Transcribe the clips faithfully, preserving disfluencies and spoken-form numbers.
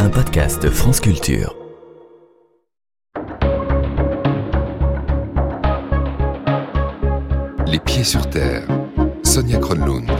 un podcast France Culture. Les pieds sur terre, Sonia Kronlund.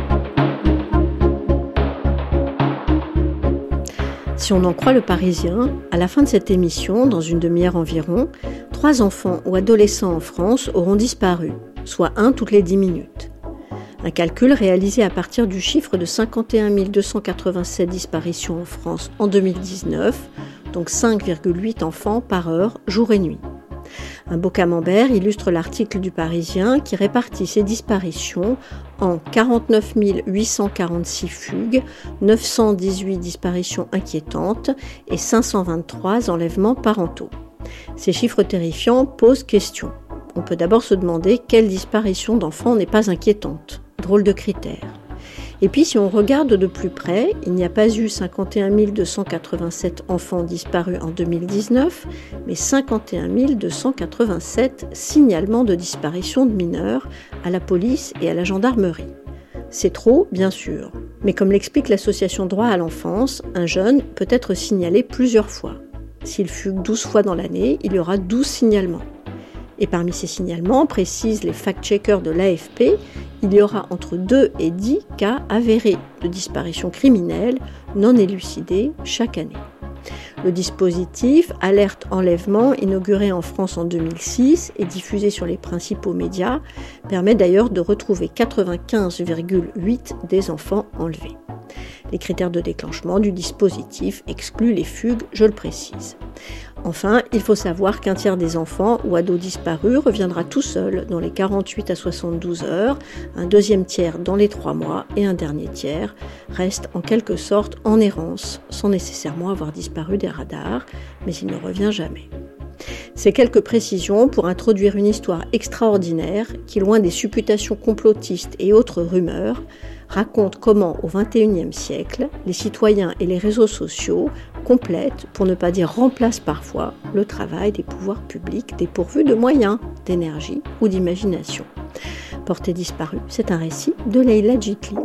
Si on en croit le Parisien, à la fin de cette émission, dans une demi-heure environ, trois enfants ou adolescents en France auront disparu, soit un toutes les dix minutes. Un calcul réalisé à partir du chiffre de cinquante et un mille deux cent quatre-vingt-sept disparitions en France en deux mille dix-neuf, donc cinq virgule huit enfants par heure, jour et nuit. Un beau camembert illustre l'article du Parisien qui répartit ces disparitions en quarante-neuf mille huit cent quarante-six fugues, neuf cent dix-huit disparitions inquiétantes et cinq cent vingt-trois enlèvements parentaux. Ces chiffres terrifiants posent question. On peut d'abord se demander quelle disparition d'enfants n'est pas inquiétante. Drôle de critère. Et puis si on regarde de plus près, il n'y a pas eu cinquante et un mille deux cent quatre-vingt-sept enfants disparus en deux mille dix-neuf, mais cinquante et un mille deux cent quatre-vingt-sept signalements de disparition de mineurs à la police et à la gendarmerie. C'est trop, bien sûr, mais comme l'explique l'association Droit à l'enfance, un jeune peut être signalé plusieurs fois. S'il fugue douze fois dans l'année, il y aura douze signalements. Et parmi ces signalements, précisent les fact-checkers de l'A F P, il y aura entre deux et dix cas avérés de disparition criminelle non élucidés chaque année. Le dispositif Alerte Enlèvement, inauguré en France en deux mille six et diffusé sur les principaux médias, permet d'ailleurs de retrouver quatre-vingt-quinze virgule huit des enfants enlevés. Les critères de déclenchement du dispositif excluent les fugues, je le précise. Enfin, il faut savoir qu'un tiers des enfants ou ados disparus reviendra tout seul dans les quarante-huit à soixante-douze heures, un deuxième tiers dans les trois mois et un dernier tiers reste en quelque sorte en errance, sans nécessairement avoir disparu des radars, mais il ne revient jamais. Ces quelques précisions pour introduire une histoire extraordinaire qui, loin des supputations complotistes et autres rumeurs, raconte comment, au vingt et unième siècle, les citoyens et les réseaux sociaux complètent, pour ne pas dire remplacent parfois, le travail des pouvoirs publics dépourvus de moyens, d'énergie ou d'imagination. Portée disparue, c'est un récit de Leila Djitli.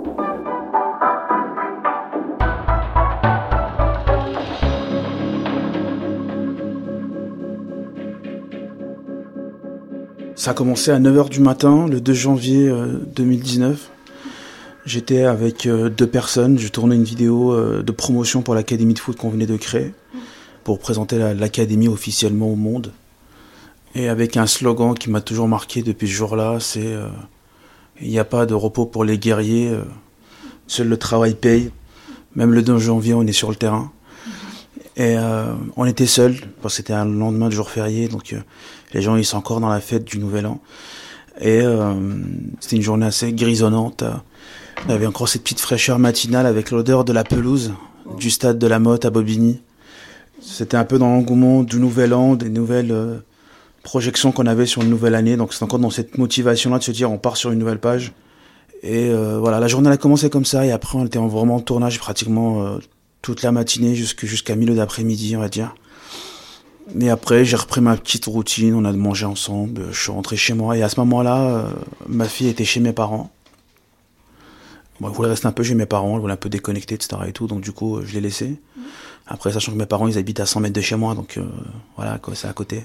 Ça a commencé à neuf heures du matin, le deux janvier deux mille dix-neuf. J'étais avec deux personnes, je tournais une vidéo de promotion pour l'académie de foot qu'on venait de créer, pour présenter la, l'académie officiellement au monde. Et avec un slogan qui m'a toujours marqué depuis ce jour-là, c'est euh, « Il n'y a pas de repos pour les guerriers, euh, seul le travail paye ». Même le deux janvier, on est sur le terrain. Et euh, on était seuls, parce que c'était un lendemain de jour férié, donc euh, les gens ils sont encore dans la fête du Nouvel An. Et euh, c'était une journée assez grisonnante. On avait encore cette petite fraîcheur matinale avec l'odeur de la pelouse du stade de la Motte à Bobigny. C'était un peu dans l'engouement du Nouvel An, des nouvelles euh, projections qu'on avait sur une nouvelle année. Donc c'est encore dans cette motivation-là de se dire on part sur une nouvelle page. Et euh, voilà, la journée a commencé comme ça et après on était en vraiment tournage pratiquement euh, toute la matinée jusqu'à, jusqu'à milieu d'après-midi, on va dire. Et après, j'ai repris ma petite routine, on a mangé ensemble, je suis rentré chez moi. Et à ce moment-là, euh, ma fille était chez mes parents. Bon, elle voulait rester un peu chez mes parents, elle voulait un peu déconnecter, et cetera et tout, donc du coup, je l'ai laissée. Après, sachant que mes parents, ils habitent à cent mètres de chez moi, donc euh, voilà, quoi, c'est à côté.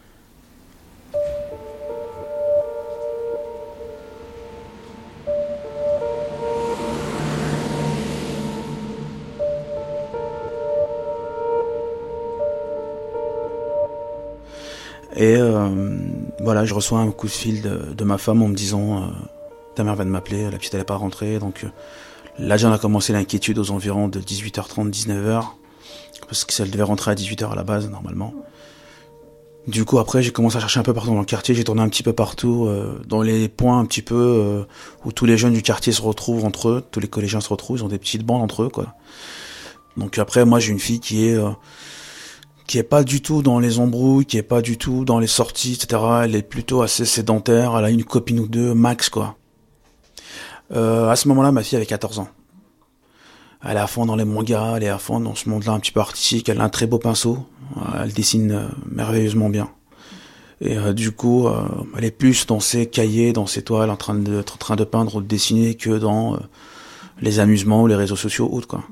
Et euh, voilà, je reçois un coup de fil de, de ma femme en me disant euh, ta mère vient de m'appeler, la petite elle n'est pas rentrée. Donc euh, là déjà on a commencé l'inquiétude aux environs de dix-huit heures trente, dix-neuf heures, parce qu'elle devait rentrer à dix-huit heures à la base normalement. Du coup après j'ai commencé à chercher un peu partout dans le quartier, j'ai tourné un petit peu partout, euh, dans les points un petit peu euh, où tous les jeunes du quartier se retrouvent entre eux, tous les collégiens se retrouvent, ils ont des petites bandes entre eux quoi. Donc après moi j'ai une fille qui est... Euh, qui est pas du tout dans les embrouilles, qui est pas du tout dans les sorties, et cetera. Elle est plutôt assez sédentaire, elle a une copine ou deux, max, quoi. Euh, à ce moment-là, ma fille avait quatorze ans. Elle est à fond dans les mangas, elle est à fond dans ce monde-là un petit peu artistique, elle a un très beau pinceau, elle dessine euh, merveilleusement bien. Et euh, du coup, euh, elle est plus dans ses cahiers, dans ses toiles, en train de, en train de peindre ou de dessiner que dans euh, les amusements ou les réseaux sociaux ou autres, quoi.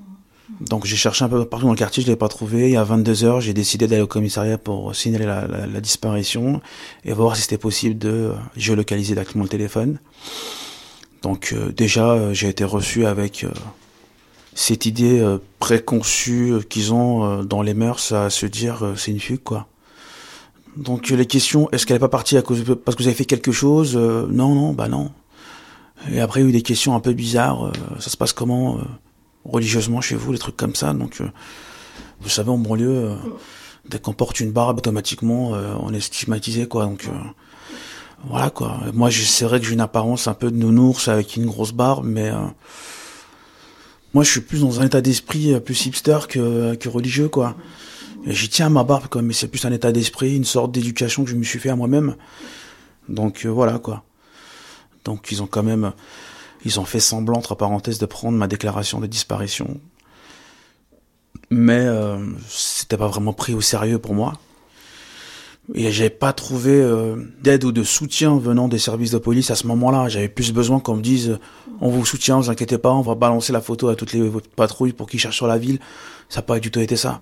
Donc j'ai cherché un peu partout dans le quartier, je l'ai pas trouvé. Et à vingt-deux heures, j'ai décidé d'aller au commissariat pour signaler la, la, la disparition et voir si c'était possible de géolocaliser directement le téléphone. Donc euh, déjà, euh, j'ai été reçu avec euh, cette idée euh, préconçue euh, qu'ils ont euh, dans les mœurs à se dire euh, c'est une fugue, quoi. Donc les questions, est-ce qu'elle est pas partie à cause de, parce que vous avez fait quelque chose euh, Non, non, bah non. Et après, il y a eu des questions un peu bizarres. Euh, ça se passe comment euh, religieusement chez vous, des trucs comme ça. Donc, euh, vous savez, en banlieue, euh, dès qu'on porte une barbe, automatiquement, euh, on est stigmatisé, quoi. Donc, euh, voilà, quoi. Moi, c'est vrai que j'ai une apparence un peu de nounours avec une grosse barbe, mais euh, moi, je suis plus dans un état d'esprit plus hipster que, que religieux, quoi. Et j'y tiens à ma barbe, quoi, mais c'est plus un état d'esprit, une sorte d'éducation que je me suis fait à moi-même. Donc, euh, voilà, quoi. Donc, ils ont quand même... Ils ont fait semblant, entre parenthèses, de prendre ma déclaration de disparition. Mais euh, c'était pas vraiment pris au sérieux pour moi. Et j'avais pas trouvé euh, d'aide ou de soutien venant des services de police à ce moment-là. J'avais plus besoin qu'on me dise « On vous soutient, vous inquiétez pas, on va balancer la photo à toutes les patrouilles pour qu'ils cherchent sur la ville ». Ça n'a pas du tout été ça.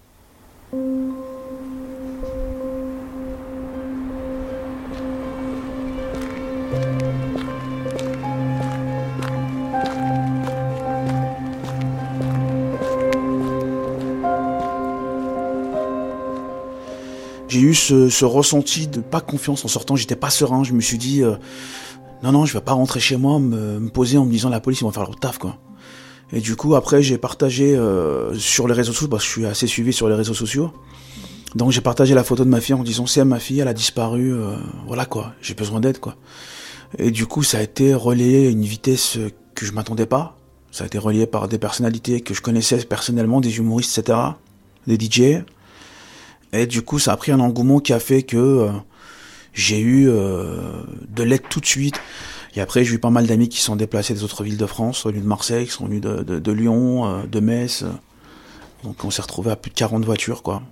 J'ai eu ce, ce ressenti de pas confiance en sortant, j'étais pas serein, je me suis dit euh, non non je vais pas rentrer chez moi, me, me poser en me disant la police ils vont faire leur taf, quoi. Et du coup après j'ai partagé euh, sur les réseaux sociaux, parce que je suis assez suivi sur les réseaux sociaux, donc j'ai partagé la photo de ma fille en disant c'est ma fille, elle a disparu, euh, voilà quoi, j'ai besoin d'aide, quoi. Et du coup ça a été relayé à une vitesse que je m'attendais pas, ça a été relayé par des personnalités que je connaissais personnellement, des humoristes, et cetera, des D J. Et du coup, ça a pris un engouement qui a fait que euh, j'ai eu euh, de l'aide tout de suite. Et après, j'ai eu pas mal d'amis qui sont déplacés des autres villes de France, sont venus de Marseille, qui sont venus de, de, de Lyon, euh, de Metz. Donc on s'est retrouvés à plus de quarante voitures, quoi.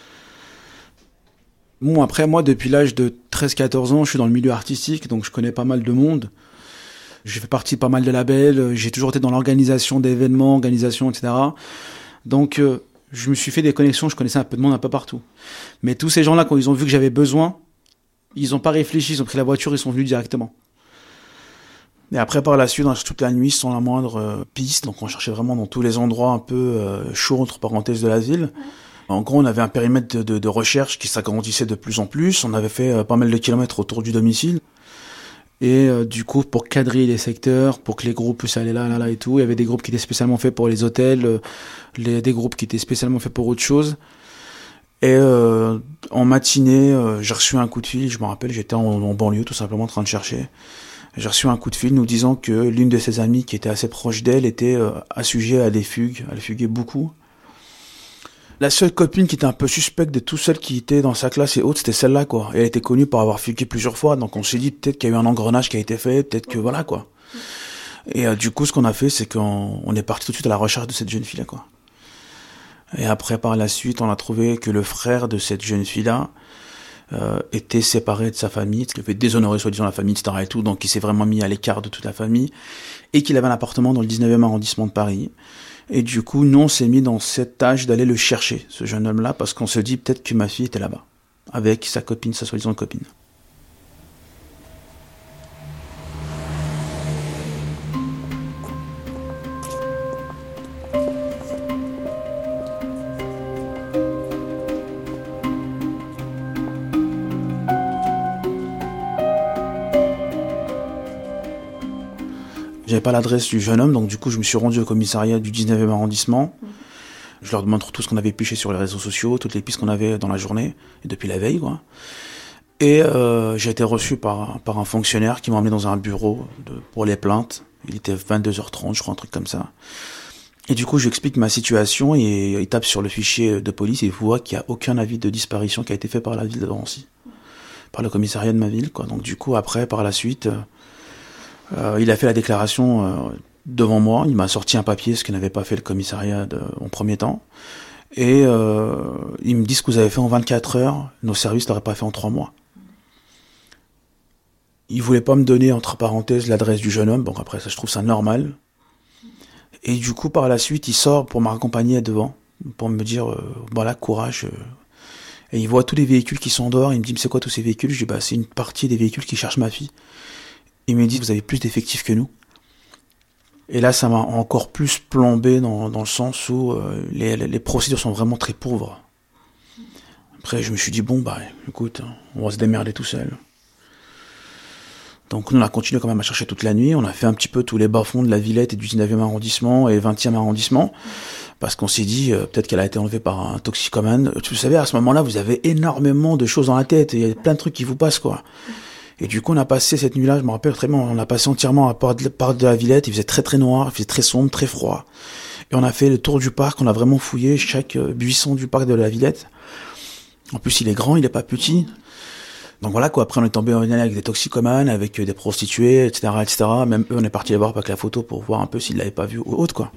Bon, après, moi, depuis l'âge de treize quatorze ans, je suis dans le milieu artistique, donc je connais pas mal de monde. J'ai fait partie de pas mal de labels, j'ai toujours été dans l'organisation d'événements, organisation, et cetera. Donc... Euh, je me suis fait des connexions, je connaissais un peu de monde un peu partout. Mais tous ces gens-là, quand ils ont vu que j'avais besoin, ils n'ont pas réfléchi, ils ont pris la voiture, ils sont venus directement. Et après, par la suite, toute la nuit, sans la moindre euh, piste, donc on cherchait vraiment dans tous les endroits un peu euh, chauds, entre parenthèses, de la ville. En gros, on avait un périmètre de, de, de recherche qui s'agrandissait de plus en plus. On avait fait euh, pas mal de kilomètres autour du domicile. Et euh, du coup, pour quadriller les secteurs, pour que les groupes puissent aller là, là, là et tout, il y avait des groupes qui étaient spécialement faits pour les hôtels, euh, les, des groupes qui étaient spécialement faits pour autre chose. Et euh, en matinée, euh, j'ai reçu un coup de fil, je me rappelle, j'étais en, en banlieue tout simplement en train de chercher. J'ai reçu un coup de fil nous disant que l'une de ses amies qui était assez proche d'elle était euh, assujettie à des fugues, elle fuguait beaucoup. La seule copine qui était un peu suspecte de tout celles qui étaient dans sa classe et autres, c'était celle-là, quoi. Et elle était connue pour avoir fugué plusieurs fois, donc on s'est dit peut-être qu'il y a eu un engrenage qui a été fait, peut-être que voilà, quoi. Et euh, du coup, ce qu'on a fait, c'est qu'on on est parti tout de suite à la recherche de cette jeune fille-là, quoi. Et après, par la suite, on a trouvé que le frère de cette jeune fille-là euh, était séparé de sa famille, qu'il avait déshonoré soi-disant la famille, et cetera et tout, donc il s'est vraiment mis à l'écart de toute la famille, et qu'il avait un appartement dans le dix-neuvième arrondissement de Paris. Et du coup, nous, on s'est mis dans cette tâche d'aller le chercher, ce jeune homme-là, parce qu'on se dit peut-être que ma fille était là-bas, avec sa copine, sa soi-disant copine. J'avais pas l'adresse du jeune homme, donc du coup je me suis rendu au commissariat du dix-neuvième arrondissement. Mmh. Je leur demande tout ce qu'on avait piché sur les réseaux sociaux, toutes les pistes qu'on avait dans la journée, et depuis la veille, quoi. Et euh, j'ai été reçu par, par un fonctionnaire qui m'a emmené dans un bureau de, pour les plaintes. Il était vingt-deux heures trente, je crois, un truc comme ça. Et du coup, je lui explique ma situation, et il tape sur le fichier de police, et il voit qu'il n'y a aucun avis de disparition qui a été fait par la ville de Drancy, par le commissariat de ma ville, quoi. Donc du coup, après, par la suite... Euh, il a fait la déclaration euh, devant moi, il m'a sorti un papier, ce que n'avait pas fait le commissariat de, en premier temps, et euh, ils me disent que vous avez fait en vingt-quatre heures, nos services l'auraient pas fait en trois mois. Ils voulaient pas me donner, entre parenthèses, l'adresse du jeune homme, bon après ça je trouve ça normal, Et du coup, par la suite, il sort pour m'accompagner devant, pour me dire, euh, voilà, courage. Euh. Et il voit tous les véhicules qui sont dehors, il me dit, mais c'est quoi tous ces véhicules? Je dis, bah, c'est une partie des véhicules qui cherchent ma fille. Il me dit, vous avez plus d'effectifs que nous. Et là, ça m'a encore plus plombé dans, dans le sens où euh, les, les procédures sont vraiment très pauvres. Après, je me suis dit, bon, bah, écoute, on va se démerder tout seul. Donc, nous, on a continué quand même à chercher toute la nuit. On a fait un petit peu tous les bas-fonds de la Villette et du dix-neuvième arrondissement et vingtième arrondissement. Parce qu'on s'est dit, euh, peut-être qu'elle a été enlevée par un toxicomane. Vous savez, à ce moment-là, vous avez énormément de choses dans la tête. Il y a plein de trucs qui vous passent, quoi. Et du coup, on a passé cette nuit-là, je me rappelle très bien, on a passé entièrement à part de, part de la Villette. Il faisait très très noir, il faisait très sombre, très froid. Et on a fait le tour du parc, on a vraiment fouillé chaque euh, buisson du parc de la Villette. En plus, il est grand, il est pas petit. Donc voilà, quoi. Après, on est tombé en lien avec des toxicomanes, avec euh, des prostituées, et cetera, et cetera. Même eux, on est parti les voir avec la photo pour voir un peu s'ils l'avaient pas vu ou autre, quoi.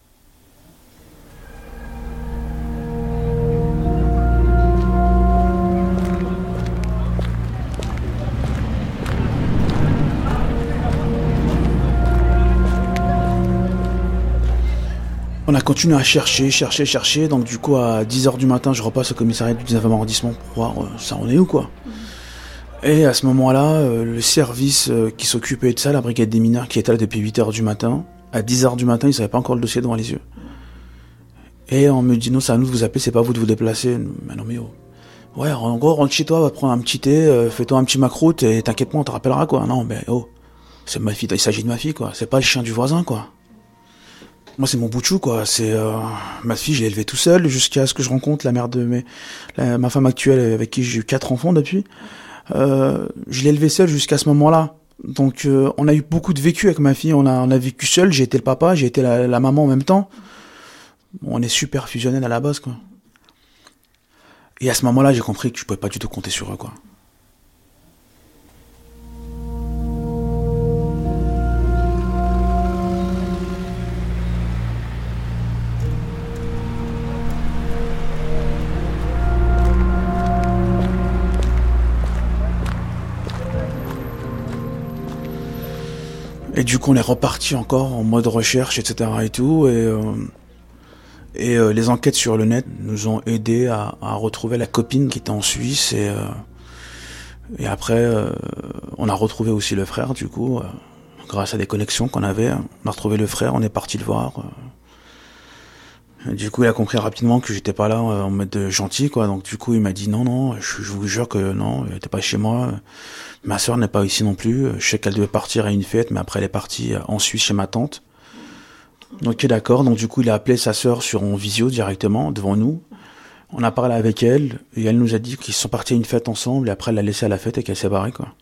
On a continué à chercher, chercher, chercher. Donc du coup, à dix heures du matin, je repasse au commissariat du dix-neuvième arrondissement pour voir euh, ça en est où, quoi. Et à ce moment-là, euh, le service euh, qui s'occupait de ça, la brigade des mineurs, qui était là depuis huit heures du matin, à dix heures du matin, ils savaient pas encore le dossier devant les yeux. Et on me dit, non, c'est à nous de vous appeler, c'est pas à vous de vous déplacer. Mais non, mais oh. Ouais, en gros, rentre chez toi, va prendre un petit thé, euh, fais-toi un petit macroute, et t'inquiète pas, on te rappellera, quoi. Non, mais oh, c'est ma fille, il s'agit de ma fille, quoi. C'est pas le chien du voisin, quoi. Moi, c'est mon bout de chou, quoi. C'est euh, ma fille, je l'ai élevée tout seul jusqu'à ce que je rencontre la mère de mes, la, ma femme actuelle avec qui j'ai eu quatre enfants depuis. Euh, je l'ai élevée seule jusqu'à ce moment-là. Donc, euh, on a eu beaucoup de vécu avec ma fille. On a, on a vécu seul. J'ai été le papa, j'ai été la, la maman en même temps. Bon, on est super fusionnels à la base, quoi. Et à ce moment-là, j'ai compris que je pouvais pas du tout compter sur eux, quoi. Et du coup, on est reparti encore en mode recherche, et cetera et tout. Et, euh, et euh, les enquêtes sur le net nous ont aidés à, à retrouver la copine qui était en Suisse. Et, euh, et après, euh, on a retrouvé aussi le frère, du coup, euh, grâce à des connexions qu'on avait. On a retrouvé le frère, on est parti le voir. Euh. Du coup, il a compris rapidement que j'étais pas là en mode gentil, quoi. Donc du coup, il m'a dit non, non, je, je vous jure que non, il était pas chez moi. Ma sœur n'est pas ici non plus. Je sais qu'elle devait partir à une fête, mais après elle est partie en Suisse chez ma tante. Donc d'accord. Donc du coup, il a appelé sa sœur sur en visio directement devant nous. On a parlé avec elle et elle nous a dit qu'ils sont partis à une fête ensemble. Et après, elle l'a laissé à la fête et qu'elle s'est barrée, quoi.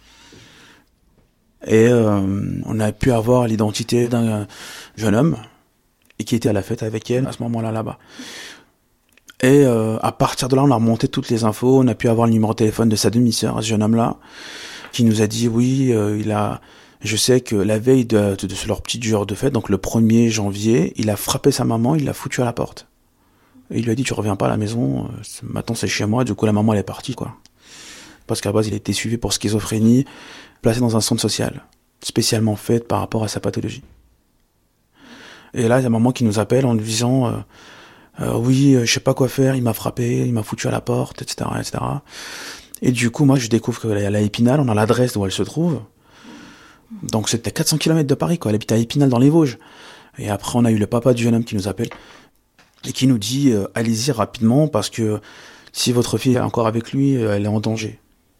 Et euh, on a pu avoir l'identité d'un jeune homme et qui était à la fête avec elle à ce moment-là là-bas. Et euh, à partir de là, on a remonté toutes les infos. On a pu avoir le numéro de téléphone de sa demi-sœur, ce jeune homme-là, qui nous a dit oui, euh, il a. Je sais que la veille de, de, de leur petit jour de fête, donc le premier janvier, il a frappé sa maman, il l'a foutu à la porte. Et il lui a dit tu reviens pas à la maison, euh, maintenant c'est chez moi. Du coup, la maman elle est partie, quoi. Parce qu'à la base, il a été suivi pour schizophrénie, placé dans un centre social, spécialement fait par rapport à sa pathologie. Et là, il y a maman qui nous appelle en nous disant. Euh, Euh, oui, euh, je sais pas quoi faire, il m'a frappé, il m'a foutu à la porte, et cetera, et cetera. Et du coup, moi, je découvre qu'elle est à Épinal, on a l'adresse où elle se trouve. Donc, c'était quatre cents kilomètres de Paris, quoi. Elle habite à Épinal, dans les Vosges. Et après, on a eu le papa du jeune homme qui nous appelle et qui nous dit euh, allez-y rapidement parce que si votre fille est encore avec lui, euh, elle est en danger.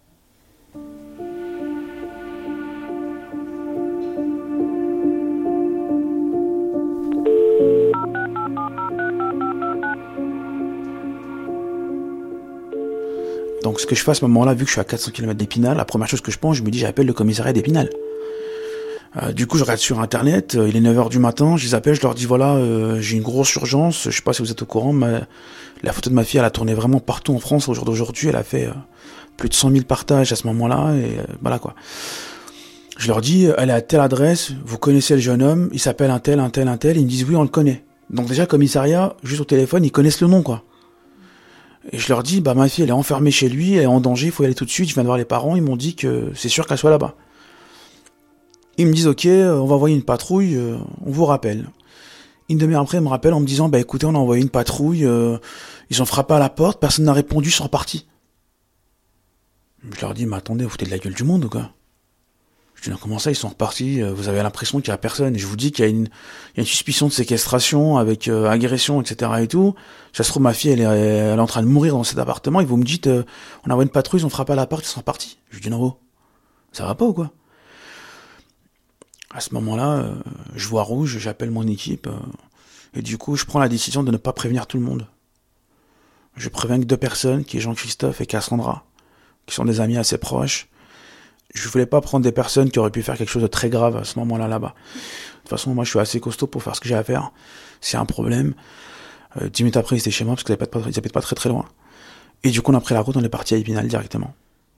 Donc ce que je fais à ce moment-là, vu que je suis à quatre cents kilomètres d'Épinal, la première chose que je pense, je me dis j'appelle le commissariat d'Épinal. Euh, du coup je regarde sur internet, euh, il est neuf heures du matin, je les appelle, je leur dis voilà, euh, j'ai une grosse urgence, je sais pas si vous êtes au courant, mais la photo de ma fille elle a tourné vraiment partout en France au jour d'aujourd'hui, elle a fait euh, plus de cent mille partages à ce moment-là, et euh, voilà quoi. Je leur dis, elle est à telle adresse, vous connaissez le jeune homme, il s'appelle un tel, un tel, un tel, ils me disent oui on le connaît. Donc déjà commissariat, juste au téléphone, ils connaissent le nom quoi. Et je leur dis, bah ma fille elle est enfermée chez lui, elle est en danger, il faut y aller tout de suite, je viens de voir les parents, ils m'ont dit que c'est sûr qu'elle soit là-bas. Ils me disent ok, on va envoyer une patrouille, on vous rappelle. Une demi-heure après, ils me rappellent en me disant, bah écoutez, on a envoyé une patrouille, euh, ils ont frappé à la porte, personne n'a répondu, ils sont repartis. Je leur dis, mais attendez, vous foutez de la gueule du monde ou quoi? Je dis, non, comment ça, ils sont repartis, vous avez l'impression qu'il y a personne. Et je vous dis qu'il y a une, il y a une suspicion de séquestration avec euh, agression, et cetera et tout. Ça se trouve, ma fille, elle est, elle est en train de mourir dans cet appartement, et vous me dites, euh, on a envoyé une patrouille, ils ont frappé à la porte, ils sont repartis. Je dis, non, ça va pas ou quoi? À ce moment-là, euh, je vois rouge, j'appelle mon équipe, euh, et du coup, je prends la décision de ne pas prévenir tout le monde. Je préviens que deux personnes, qui est Jean-Christophe et Cassandra, qui sont des amis assez proches. Je voulais pas prendre des personnes qui auraient pu faire quelque chose de très grave à ce moment-là, là-bas. De toute façon, moi, je suis assez costaud pour faire ce que j'ai à faire. C'est un problème. Euh, dix minutes après, ils étaient chez moi, parce qu'ils n'habitent pas, ils habitent pas très très loin. Et du coup, on a pris la route, on est parti à Épinal directement.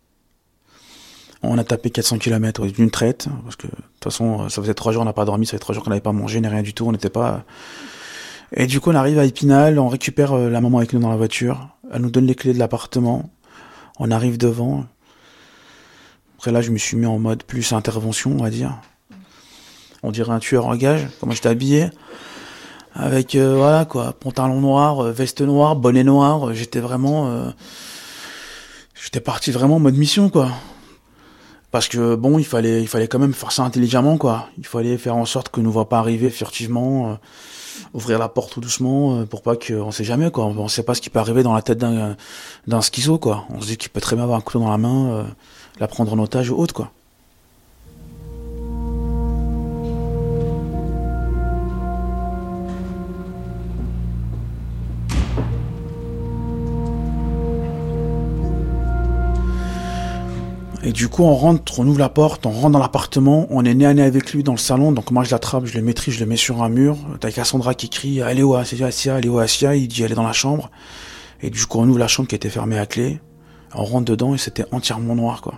On a tapé quatre cents kilomètres d'une traite, parce que de toute façon, ça faisait trois jours, on n'a pas dormi, ça faisait trois jours qu'on n'avait pas mangé, ni rien du tout, on n'était pas... Et du coup, on arrive à Épinal, on récupère la maman avec nous dans la voiture, elle nous donne les clés de l'appartement, on arrive devant. Après là, je me suis mis en mode plus intervention, on va dire. On dirait un tueur en gage, comment j'étais habillé, avec, euh, voilà quoi, pantalon noir, veste noire, bonnet noir, j'étais vraiment... Euh... J'étais parti vraiment en mode mission, quoi. Parce que bon, il fallait, il fallait quand même faire ça intelligemment, quoi. Il fallait faire en sorte que nous ne voit pas arriver furtivement, euh, ouvrir la porte tout doucement, euh, pour pas que, on sait jamais, quoi. On sait pas ce qui peut arriver dans la tête d'un, d'un schizo, quoi. On se dit qu'il peut très bien avoir un couteau dans la main, euh, la prendre en otage ou autre, quoi. Et du coup, on rentre, on ouvre la porte, on rentre dans l'appartement, on est nez à nez avec lui dans le salon, donc moi je l'attrape, je le maîtrise, je le mets sur un mur. T'as Cassandra qui crie, elle est où Asia, elle est où Asia, il dit elle est dans la chambre. Et du coup, on ouvre la chambre qui était fermée à clé, on rentre dedans et c'était entièrement noir, quoi.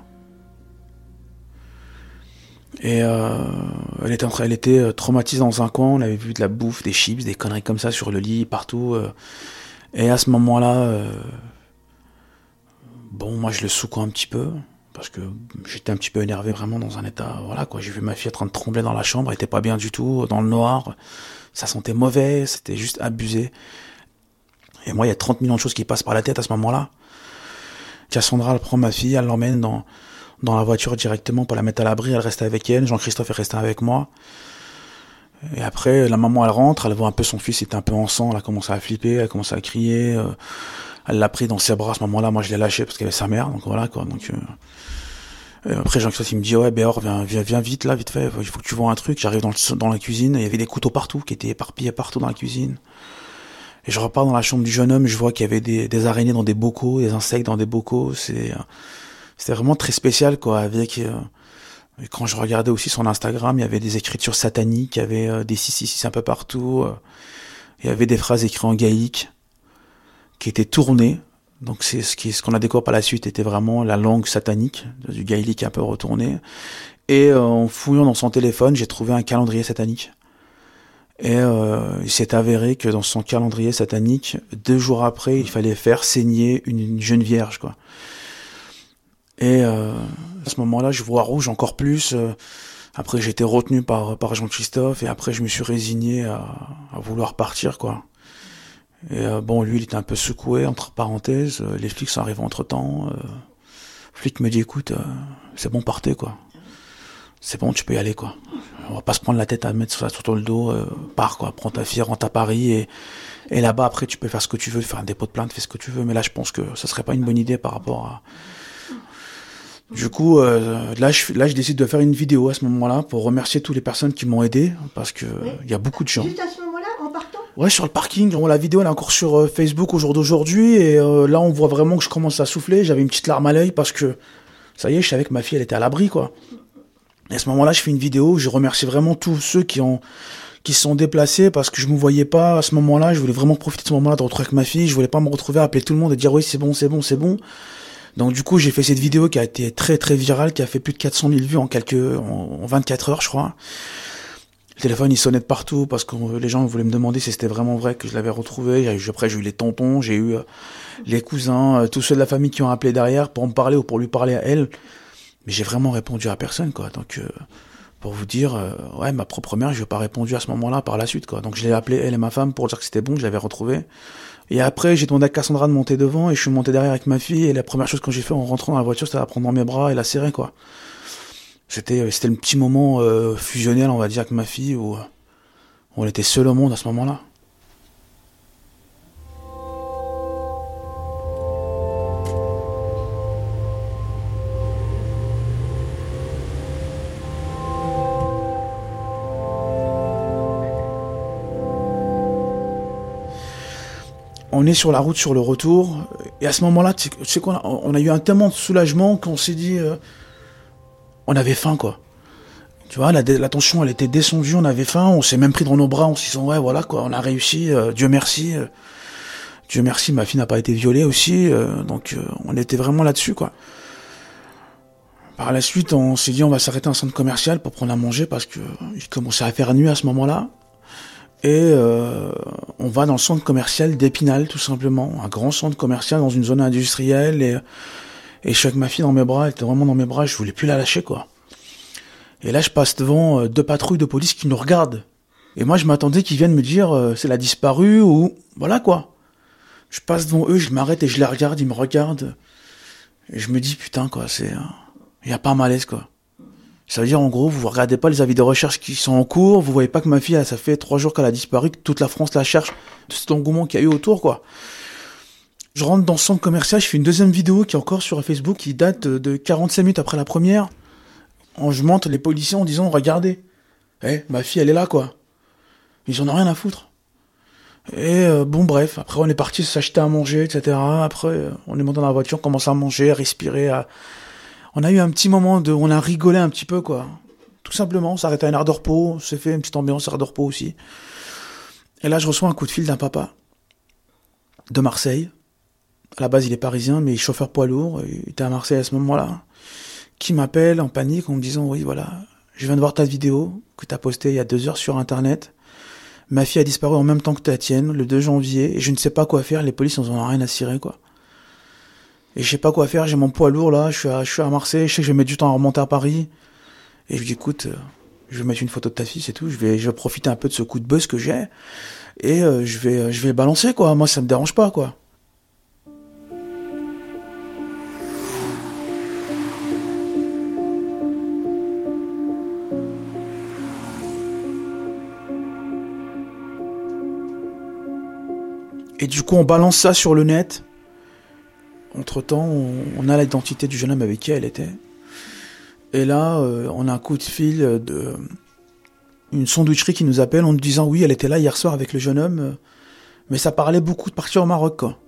Et euh, elle était, elle était traumatisée dans un coin, on avait vu de la bouffe, des chips, des conneries comme ça sur le lit, partout. Euh, et à ce moment-là, euh, bon, moi je le secoue un petit peu. Parce que j'étais un petit peu énervé, vraiment dans un état, voilà quoi, j'ai vu ma fille en train de trembler dans la chambre, elle était pas bien du tout, dans le noir, ça sentait mauvais, c'était juste abusé. Et moi, il y a trente millions de choses qui passent par la tête à ce moment-là. Cassandra, elle prend ma fille, elle l'emmène dans, dans la voiture directement pour la mettre à l'abri, elle reste avec elle, Jean-Christophe est resté avec moi. Et après, la maman, elle rentre, elle voit un peu son fils, il était un peu en sang, elle a commencé à flipper, elle a commencé à crier, euh, elle l'a pris dans ses bras à ce moment-là, moi je l'ai lâché parce qu'elle avait sa mère, donc voilà quoi, donc... Euh, Après Jean-Christophe il me dit ouais Béor viens, viens, viens vite là vite fait, il faut que tu vois un truc. J'arrive dans, le, dans la cuisine, il y avait des couteaux partout qui étaient éparpillés partout dans la cuisine. Et je repars dans la chambre du jeune homme, je vois qu'il y avait des, des araignées dans des bocaux, des insectes dans des bocaux. C'est, c'était vraiment très spécial quoi. Avec euh, et quand je regardais aussi son Instagram, il y avait des écritures sataniques, il y avait euh, des six six six un peu partout. Euh, il y avait des phrases écrites en gaélique qui étaient tournées. Donc c'est ce qui, ce qu'on a découvert par la suite était vraiment la langue satanique, du gaélique un peu retourné. Et euh, en fouillant dans son téléphone, j'ai trouvé un calendrier satanique. Et euh, il s'est avéré que dans son calendrier satanique, deux jours après, il fallait faire saigner une, une jeune vierge, quoi. Et euh, à ce moment-là, je vois rouge encore plus. Euh, après, j'ai été retenu par, par Jean-Christophe, et après, je me suis résigné à, à vouloir partir, quoi. Et euh, bon, lui, il était un peu secoué, entre parenthèses. Euh, les flics sont arrivés entre-temps. Euh, le flic me dit, écoute, euh, c'est bon, partez, quoi. C'est bon, tu peux y aller, quoi. On va pas se prendre la tête à mettre ça sur le dos. Euh, pars, quoi. Prends ta fille, rentre à Paris. Et, et là-bas, après, tu peux faire ce que tu veux, faire un dépôt de plainte, fais ce que tu veux. Mais là, je pense que ça serait pas une bonne idée par rapport à... Du coup, euh, là, je, là, je décide de faire une vidéo à ce moment-là pour remercier toutes les personnes qui m'ont aidé. Parce que il oui. y a beaucoup de gens. Juste à ce moment-là, en partant ? Ouais, sur le parking. Bon, la vidéo, elle est encore sur euh, Facebook au jour d'aujourd'hui. Et euh, là, on voit vraiment que je commence à souffler. J'avais une petite larme à l'œil parce que, ça y est, je savais que ma fille, elle était à l'abri, quoi. Et à ce moment-là, je fais une vidéo où je remercie vraiment tous ceux qui ont qui se sont déplacés parce que je me voyais pas à ce moment-là. Je voulais vraiment profiter de ce moment-là de retrouver avec ma fille. Je voulais pas me retrouver à appeler tout le monde et dire oui, c'est bon, c'est bon, c'est bon. Donc du coup, j'ai fait cette vidéo qui a été très très virale, qui a fait plus de quatre cent mille vues en quelques en, en vingt-quatre heures, je crois. Le téléphone, il sonnait de partout parce que les gens voulaient me demander si c'était vraiment vrai que je l'avais retrouvé. Après, j'ai eu les tontons, j'ai eu euh, les cousins, euh, tous ceux de la famille qui ont appelé derrière pour me parler ou pour lui parler à elle. Mais j'ai vraiment répondu à personne, quoi. Donc, euh, Pour vous dire, euh, ouais, ma propre mère, je lui ai pas répondu à ce moment-là par la suite, quoi. Donc je l'ai appelé, elle et ma femme, pour dire que c'était bon, que je l'avais retrouvée. Et après, j'ai demandé à Cassandra de monter devant, et je suis monté derrière avec ma fille, et la première chose que j'ai fait en rentrant dans la voiture, c'était la prendre dans mes bras et la serrer, quoi. C'était, c'était le petit moment euh, fusionnel, on va dire, avec ma fille, où, où on était seul au monde à ce moment-là. On est sur la route, sur le retour, et à ce moment-là, tu sais quoi, on a eu un tellement de soulagement qu'on s'est dit, euh, on avait faim, quoi. Tu vois, la, la tension, elle était descendue, on avait faim, on s'est même pris dans nos bras, on s'est dit, ouais, voilà, quoi, on a réussi, euh, Dieu merci, euh, Dieu merci, ma fille n'a pas été violée aussi, euh, donc euh, on était vraiment là-dessus, quoi. Par la suite, on s'est dit, on va s'arrêter à un centre commercial pour prendre à manger, parce que il commençait à faire nuit à ce moment-là. Et euh, on va dans le centre commercial d'Épinal, tout simplement, un grand centre commercial dans une zone industrielle, et, et je suis avec ma fille dans mes bras, elle était vraiment dans mes bras, je voulais plus la lâcher, quoi. Et là, je passe devant euh, deux patrouilles de police qui nous regardent. Et moi, je m'attendais qu'ils viennent me dire, euh, c'est la disparue, ou voilà, quoi. Je passe devant eux, je m'arrête et je les regarde, ils me regardent. Et je me dis, putain, quoi, c'est... Il euh, y a pas un malaise, quoi. Ça veut dire, en gros, vous regardez pas les avis de recherche qui sont en cours, vous voyez pas que ma fille, ça fait trois jours qu'elle a disparu, que toute la France la cherche, de cet engouement qu'il y a eu autour, quoi. Je rentre dans ce centre commercial, je fais une deuxième vidéo qui est encore sur Facebook, qui date de quarante-cinq minutes après la première. Je montre les policiers en disant, regardez, eh, ma fille, elle est là, quoi. Ils en ont rien à foutre. Et euh, bon, bref, après on est parti s'acheter à manger, et cetera. Après, euh, on est monté dans la voiture, on commence à manger, à respirer, à... On a eu un petit moment de... On a rigolé un petit peu, quoi. Tout simplement, on s'est arrêté à une aire de repos, on s'est fait une petite ambiance aire de repos aussi. Et là, je reçois un coup de fil d'un papa de Marseille. À la base, il est parisien, mais il est chauffeur poids lourd. Il était à Marseille à ce moment-là. Qui m'appelle en panique en me disant, oui, voilà, je viens de voir ta vidéo que tu as postée il y a deux heures sur Internet. Ma fille a disparu en même temps que la tienne, le deux janvier, et je ne sais pas quoi faire, les polices n'en ont rien à cirer, quoi. Et je sais pas quoi faire, j'ai mon poids lourd là, je suis à, je suis à Marseille, je sais que je vais mettre du temps à remonter à Paris. Et je lui dis, écoute, euh, je vais mettre une photo de ta fille, c'est tout, je vais, je vais profiter un peu de ce coup de buzz que j'ai, et euh, je vais, je vais balancer, quoi, moi ça me dérange pas, quoi. Et du coup, on balance ça sur le net. Entre-temps, on, on a l'identité du jeune homme avec qui elle était. Et là, euh, on a un coup de fil de une sandwicherie qui nous appelle en nous disant oui, elle était là hier soir avec le jeune homme, euh, mais ça parlait beaucoup de partir au Maroc, quoi.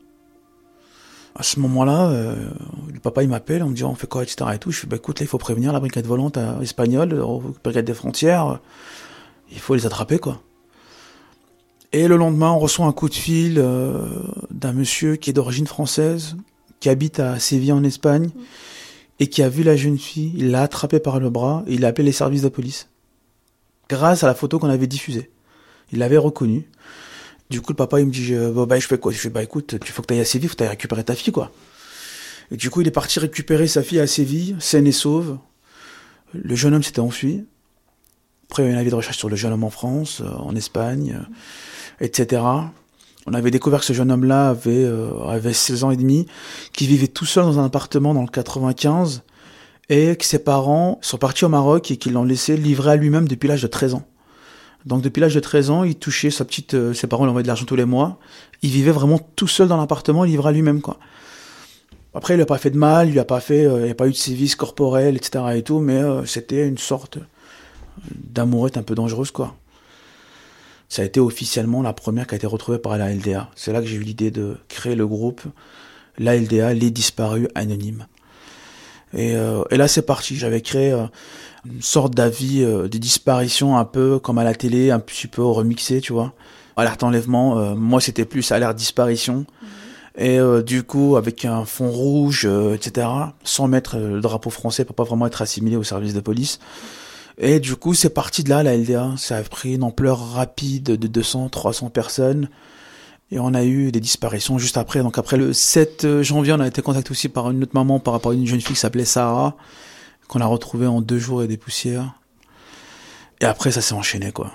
À ce moment-là, euh, le papa il m'appelle en me disant on fait quoi, et cetera et tout. Je fais bah écoute, là il faut prévenir la brigade volante à, espagnole, la brigade des frontières, il faut les attraper, quoi. Et le lendemain, on reçoit un coup de fil euh, d'un monsieur qui est d'origine française, qui habite à Séville en Espagne, mmh. et qui a vu la jeune fille, il l'a attrapée par le bras, et il a appelé les services de police. Grâce à la photo qu'on avait diffusée. Il l'avait reconnue. Du coup, le papa, il me dit, bah, bah, je fais quoi? Je fais, bah, écoute, tu faut que t'ailles à Séville, faut que t'ailles récupérer ta fille, quoi. Et du coup, il est parti récupérer sa fille à Séville, saine et sauve. Le jeune homme s'était enfui. Après, il y a eu un avis de recherche sur le jeune homme en France, euh, en Espagne, euh, et cetera. On avait découvert que ce jeune homme-là avait, euh, avait seize ans et demi, qui vivait tout seul dans un appartement dans le quatre-vingt-quinze, et que ses parents sont partis au Maroc et qu'ils l'ont laissé livrer à lui-même depuis l'âge de treize ans. Donc depuis l'âge de treize ans, il touchait sa petite... Euh, ses parents lui envoyaient de l'argent tous les mois. Il vivait vraiment tout seul dans l'appartement, il livrait à lui-même, quoi. Après, il lui a pas fait de mal, il lui a pas fait... Euh, il n'y a pas eu de sévices corporels, et cetera et tout, mais euh, c'était une sorte d'amourette un peu dangereuse, quoi. Ça a été officiellement la première qui a été retrouvée par la L D A. C'est là que j'ai eu l'idée de créer le groupe, la L D A, les disparus anonymes. Et, euh, et là, c'est parti. J'avais créé euh, une sorte d'avis euh, des disparitions, un peu comme à la télé, un petit peu remixé, tu vois. Alerte enlèvement, euh, moi, c'était plus alerte disparition. Mmh. Et euh, du coup, avec un fond rouge, euh, et cetera, sans mettre le drapeau français pour pas vraiment être assimilé au service de police. Et du coup, c'est parti de là, la L D A. Ça a pris une ampleur rapide de deux cents, trois cents personnes. Et on a eu des disparitions juste après. Donc après le sept janvier, on a été contacté aussi par une autre maman par rapport à une jeune fille qui s'appelait Sarah, qu'on a retrouvée en deux jours et des poussières. Et après, ça s'est enchaîné, quoi.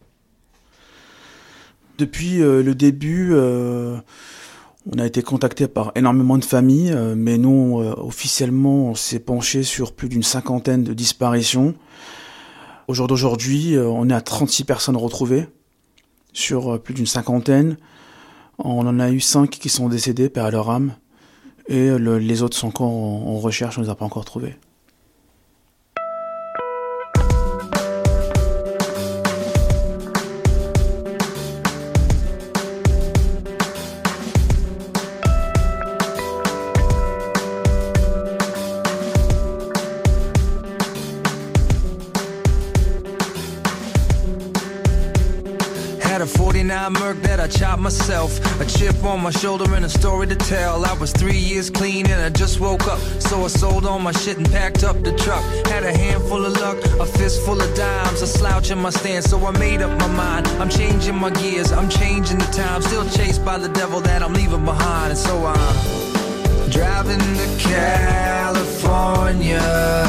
Depuis euh, le début, euh, on a été contacté par énormément de familles, euh, mais nous, euh, officiellement, on s'est penché sur plus d'une cinquantaine de disparitions. Au jour d'aujourd'hui, euh, on est à trente-six personnes retrouvées sur euh, plus d'une cinquantaine. On en a eu cinq qui sont décédés, paix à leur âme. Et le, les autres sont encore en, en recherche, on ne les a pas encore trouvés. Had a forty-nine Merc that I chopped myself. A chip on my shoulder and a story to tell. I was three years clean and I just woke up. So I sold all my shit and packed up the truck. Had a handful of luck, a fistful of dimes, a slouch in my stance. So I made up my mind. I'm changing my gears, I'm changing the time. Still chased by the devil that I'm leaving behind. And so I'm driving to California.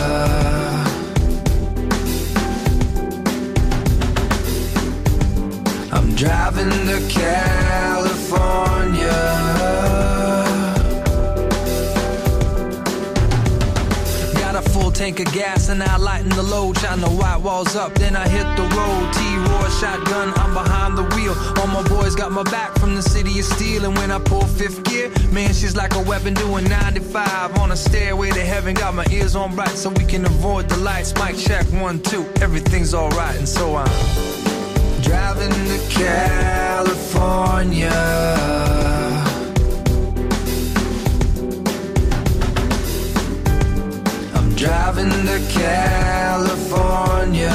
I'm driving to California. Got a full tank of gas and I lighten the load, shine the white walls up, then I hit the road. T-Roy shotgun, I'm behind the wheel. All my boys got my back from the city of steel. And when I pull fifth gear, man, she's like a weapon doing ninety-five on a stairway to heaven. Got my ears on bright so we can avoid the lights. Mic check, one, two, everything's alright. And so I'm driving to California. I'm driving to California.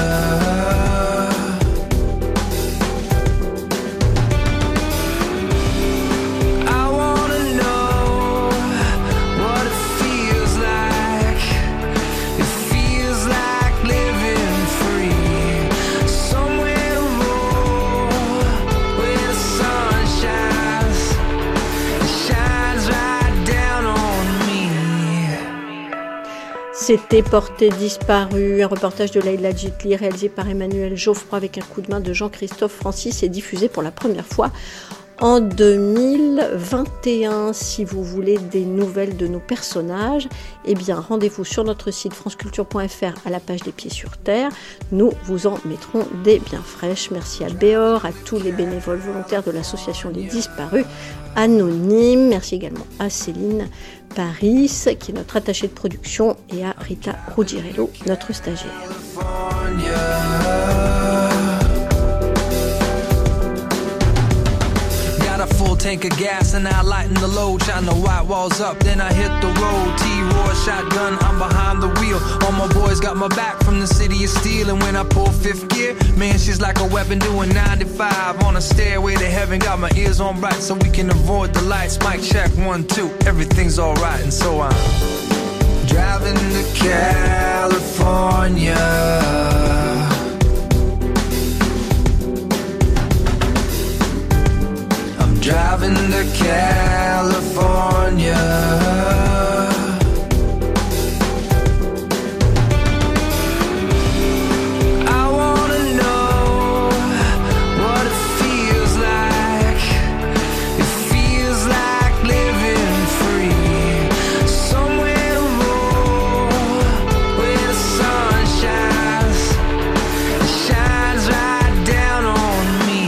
I wanna know what it feels like. It feels like living free. Somewhere to roll where the sun shines. It shines right down on me. C'était Portée disparue, un reportage de Leïla Djitli réalisé par Emmanuel Geoffroy avec un coup de main de Jean-Christophe Francis et diffusé pour la première fois en deux mille vingt et un. Si vous voulez des nouvelles de nos personnages, eh bien rendez-vous sur notre site franceculture point f r à la page des Pieds sur Terre. Nous vous en mettrons des bien fraîches. Merci à Béor, à tous les bénévoles volontaires de l'association des disparus anonymes. Merci également à Céline Paris, qui est notre attachée de production, et à Rita Ruggiero, notre stagiaire. Got a full tank of gas and I lighten the load, shine the white walls up, then I hit the road. T-Roy shotgun, I'm behind the wheel. All my boys got my back from the city of steel. And when I pull fifth gear, man, she's like a weapon doing ninety-five on a stairway to heaven. Got my ears on bright so we can avoid the lights. Mic check, one, two, everything's alright. And so I'm driving to California. Driving to California. I wanna know what it feels like. It feels like living free. Somewhere to roll where the sun shines. It shines right down on me.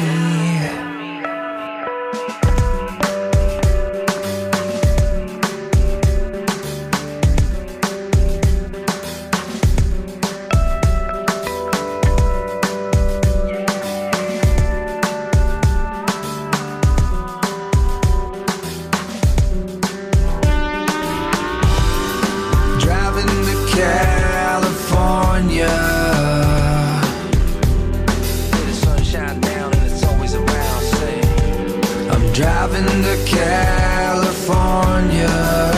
Driving to California.